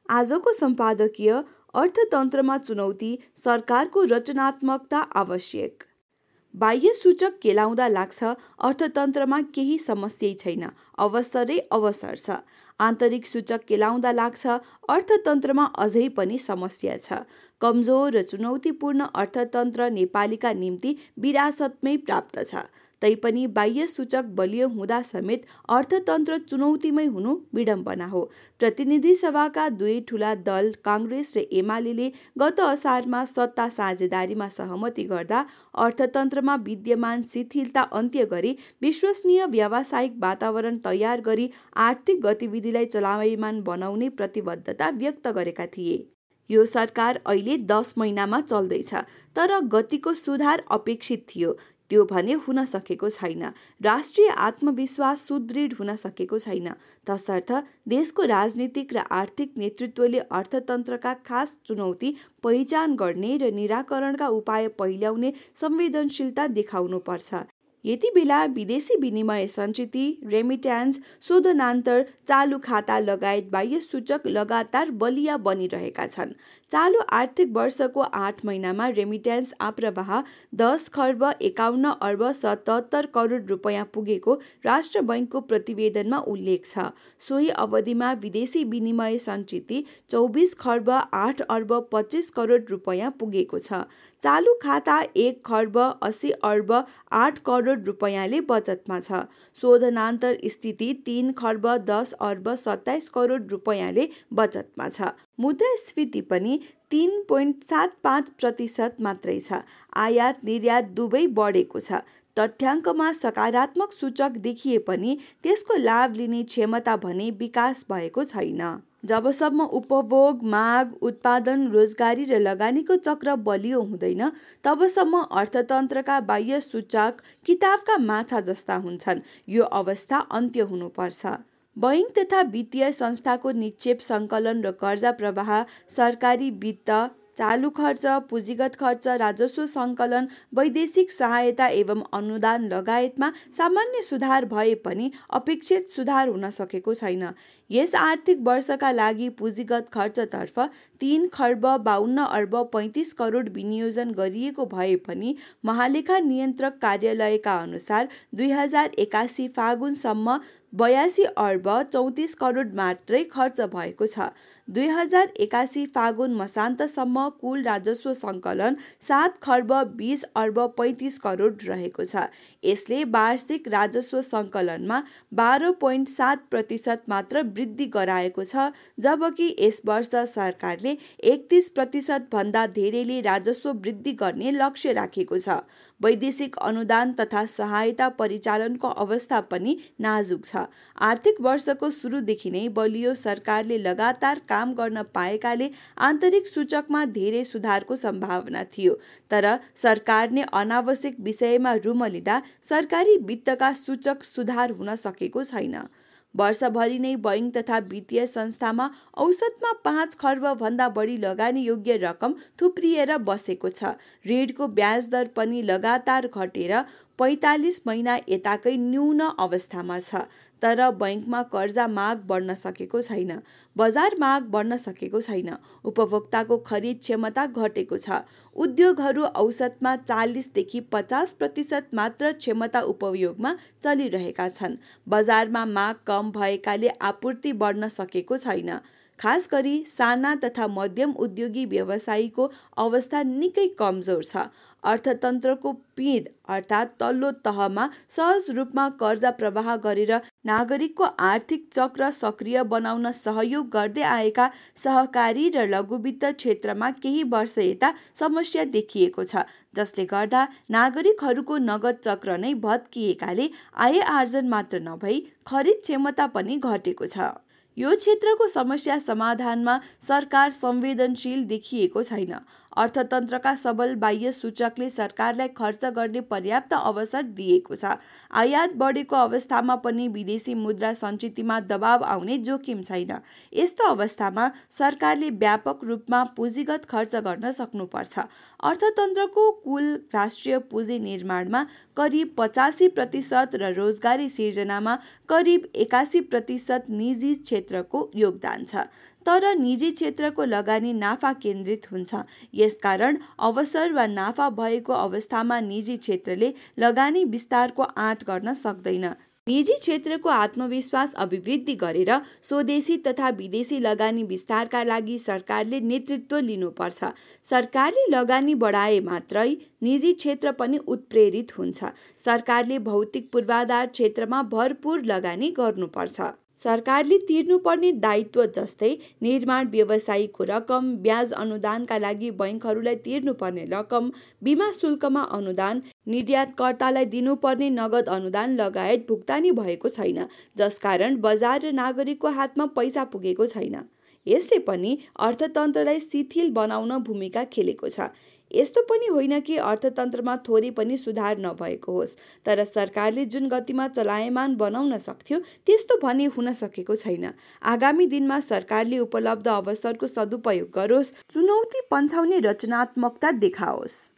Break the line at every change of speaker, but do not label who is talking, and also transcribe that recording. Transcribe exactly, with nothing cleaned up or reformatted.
आजको सम्पादकीय अर्थतन्त्रमा चुनौती, सरकारको रचनात्मकता आवश्यक। बाह्य सूचक केलाउँदा लाग्छ अर्थतन्त्रमा केही समस्या छैन, अवसरै अवसर छ। आन्तरिक सूचक केलाउँदा लाग्छ अर्थतन्त्रमा अझै पनि समस्या छ। कमजोर र चुनौतीपूर्ण अर्थतन्त्र नेपालीका निम्ति विरासतमै प्राप्त छ। तैपनि बाह्य सूचक बलियो हुँदा समेत अर्थतन्त्र चुनौतीमै हुनु विडम्बना हो। प्रतिनिधि सभाका दुई ठूला दल काङ्ग्रेस र एमाले गत असारमा सत्ता साझेदारीमा सहमति गर्दा अर्थतन्त्रमा विद्यमान शिथिलता अन्त्य गरी विश्वसनीय व्यावसायिक वातावरण तयार गरी आर्थिक गतिविधिलाई चलायमान बनाउने प्रतिबद्धता व्यक्त गरेका थिए। यो सरकार अहिले दस महिनामा चल्दैछ, तर गतिको सुधार अपेक्षित थियो, त्यो भने हुन सकेको छैन। राष्ट्रिय आत्मविश्वास सुदृढ हुन सकेको छैन। तसर्थ देशको राजनीतिक र आर्थिक नेतृत्वले अर्थतन्त्रका खास चुनौती पहिचान गर्ने र निराकरणका उपाय पहिल्याउने संवेदनशीलता देखाउनुपर्छ। यति बेला विदेशी विनिमय सञ्चिति, रेमिट्यान्स, शोधनान्तर, चालु खाता लगायत बाह्य सूचक लगातार बलिया बनिरहेका छन्। चालु आर्थिक वर्षको आठ महिनामा रेमिट्यान्स आप्रवाह दस खर्ब एकाउन्न अर्ब सतहत्तर करोड रुपियाँ पुगेको राष्ट्र बैङ्कको प्रतिवेदनमा उल्लेख छ। सोही अवधिमा विदेशी विनिमय सञ्चिति चौबिस खर्ब आठ अर्ब पच्चिस करोड रुपियाँ पुगेको छ। चालु खाता एक खर्ब अस्सी अर्ब आठ करोड रुपियाँले बचतमा छ। शोधनान्तर स्थिति तीन खर्ब दस अर्ब सत्ताइस करोड रुपियाँले बचतमा छ। मुद्रास्फीति पनि तीन पोइन्ट सात पाँच प्रतिशत मात्रै छ। आयात निर्यात दुवै बढेको छ। तथ्याङ्कमा सकारात्मक सूचक देखिए पनि त्यसको लाभ लिने क्षमता भने विकास भएको छैन। जबसम्म उपभोग, माग, उत्पादन, रोजगारी र लगानीको चक्र बलियो हुँदैन, तबसम्म अर्थतन्त्रका बाह्य सूचक किताबका माछा जस्ता हुन्छन्। यो अवस्था अन्त्य हुनुपर्छ। बैङ्क तथा वित्तीय संस्थाको निक्षेप सङ्कलन र कर्जा प्रवाह, सरकारी वित्त, चालु खर्च, पुँजीगत खर्च, राजस्व सङ्कलन, वैदेशिक सहायता एवं अनुदान लगायतमा सामान्य सुधार भए पनि अपेक्षित सुधार हुन सकेको छैन। यस आर्थिक वर्षका लागि पुँजीगत खर्चतर्फ तीन खर्ब बाहन्न अर्ब पैँतिस करोड विनियोजन गरिएको भए पनि महालेखा नियन्त्रक कार्यालयका अनुसार दुई हजार एकासी फागुनसम्म बयासी अर्ब चौतिस करोड मात्रै खर्च भएको छ। दुई हजार एकासी फागुन मसान्तसम्म कुल राजस्व सङ्कलन सात खर्ब बिस अर्ब पैँतिस करोड रहेको छ। यसले वार्षिक राजस्व सङ्कलनमा बाह्र पोइन्ट सात प्रतिशत मात्र वृद्धि गराएको छ, जबकि यस वर्ष सरकारले एकतिस प्रतिशत भन्दा धेरैले राजस्व वृद्धि गर्ने लक्ष्य राखेको छ। वैदेशिक अनुदान तथा सहायता परिचालनको अवस्था पनि नाजुक छ। आर्थिक वर्षको सुरुदेखि नै बलियो सरकारले लगातार काम गर्न पाएकाले आन्तरिक सूचकमा धेरै सुधारको सम्भावना थियो, तर सरकारले अनावश्यक विषयमा रुमलिँदा सरकारी वित्तका सूचक सुधार हुन सकेको छैन। वर्षभरि नै बैङ्क तथा वित्तीय संस्थामा औसतमा पाँच खर्ब भन्दा बढी लगानी योग्य रकम थुप्रिएर बसेको छ। ऋणको ब्याज दर पनि लगातार घटेर पैँतालिस महिना यताकै न्यून अवस्थामा छ, तर बैङ्कमा कर्जा माग बढ्न सकेको छैन। बजार माग बढ्न सकेको छैन। उपभोक्ताको खरिद क्षमता घटेको छ। उद्योगहरू औसतमा चालिसदेखि पचास प्रतिशत मात्र क्षमता उपयोगमा चलिरहेका छन्। बजारमा माग कम भएकाले आपूर्ति बढ्न सकेको छैन। खास गरी साना तथा मध्यम उद्योगी व्यवसायीको अवस्था निकै कमजोर छ। अर्थतन्त्रको पिँध अर्थात् तल्लो तहमा सहज रूपमा कर्जा प्रवाह गरेर नागरिकको आर्थिक चक्र सक्रिय बनाउन सहयोग गर्दै आएका सहकारी र लघुवित्त क्षेत्रमा केही वर्ष यता समस्या देखिएको छ, जसले गर्दा नागरिकहरूको नगद चक्र नै भत्किएकाले आय आर्जन मात्र नभई खरिद क्षमता पनि घटेको छ। यो क्षेत्रको समस्या समाधानमा सरकार संवेदनशील देखिएको छैन। अर्थतन्त्रका सबल बाह्य सूचकले सरकारलाई खर्च गर्ने पर्याप्त अवसर दिएको छ। आयात बढेको अवस्थामा पनि विदेशी मुद्रा सञ्चितिमा दबाव आउने जोखिम छैन। यस्तो अवस्थामा सरकारले व्यापक रूपमा पुँजीगत खर्च गर्न सक्नुपर्छ। अर्थतन्त्रको कुल राष्ट्रिय पुँजी निर्माणमा करिब पचासी प्रतिशत र रोजगारी सिर्जनामा करिब एकासी प्रतिशत निजी क्षेत्रको योगदान छ। तर निजी क्षेत्रको लगानी नाफा केन्द्रित हुन्छ। यसकारण अवसर वा नाफा भएको अवस्थामा निजी क्षेत्रले लगानी विस्तारको आँट गर्न सक्दैन। निजी क्षेत्रको आत्मविश्वास अभिवृद्धि गरेर स्वदेशी तथा विदेशी लगानी विस्तारका लागि सरकारले नेतृत्व लिनुपर्छ। सरकारले लगानी बढाए मात्रै निजी क्षेत्र पनि उत्प्रेरित हुन्छ। सरकारले भौतिक पूर्वाधार क्षेत्रमा भरपूर लगानी गर्नुपर्छ। सरकारले तिर्नुपर्ने दायित्व जस्तै निर्माण व्यवसायीको रकम, ब्याज अनुदानका लागि बैङ्कहरूलाई तिर्नुपर्ने रकम, बिमा शुल्कमा अनुदान, निर्यातकर्तालाई दिनुपर्ने नगद अनुदान लगायत भुक्तानी भएको छैन, जसकारण बजार र नागरिकको हातमा पैसा पुगेको छैन। यसले पनि अर्थतन्त्रलाई शिथिल बनाउन भूमिका खेलेको छ। यस्तो पनि होइन कि अर्थतन्त्रमा थोरै पनि सुधार नभएको होस्, तर सरकारले जुन गतिमा चलायमान बनाउन सक्थ्यो त्यस्तो भने हुन सकेको छैन। आगामी दिनमा सरकारले उपलब्ध अवसरको सदुपयोग गरोस्, चुनौती पन्छाउने रचनात्मकता देखाओस्।